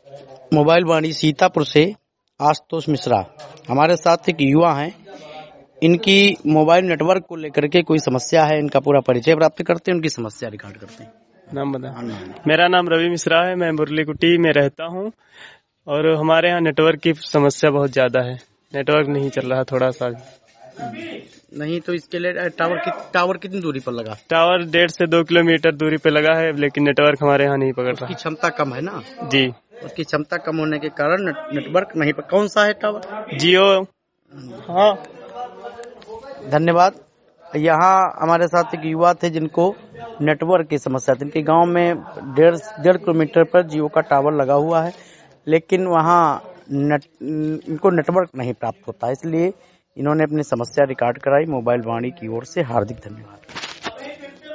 Mobile वाणी सीतापुर से आशुतोष मिश्रा। हमारे साथ एक युवा हैं, इनकी मोबाइल नेटवर्क को लेकर के कोई समस्या है, इनका पूरा परिचय प्राप्त करते हैं, उनकी समस्या रिकॉर्ड करते हैं। नाम बता। मेरा नाम रवि मिश्रा है, मैं मुरलीकुटी में रहता हूँ और हमारे यहाँ नेटवर्क की समस्या बहुत ज्यादा है। नेटवर्क नहीं चल रहा थोड़ा सा नहीं, तो इसके लिए टावर कितनी दूरी पर लगा? टावर 1.5 से 2 किलोमीटर दूरी पे लगा है, लेकिन नेटवर्क हमारे यहाँ नहीं पकड़ रहा। उसकी क्षमता कम है ना? जी, उसकी क्षमता कम होने के कारण नेटवर्क नहीं पकड़। कौन सा है टावर? जियो। हाँ, धन्यवाद। यहाँ हमारे साथ एक युवा थे जिनको नेटवर्क की समस्या थी। इनके गांव में 1.5 किलोमीटर पर जियो का टावर लगा हुआ है, लेकिन वहाँ इनको नेटवर्क नहीं प्राप्त होता, इसलिए इन्होंने अपनी समस्या रिकॉर्ड कराई। मोबाइल वाणी की ओर से हार्दिक धन्यवाद।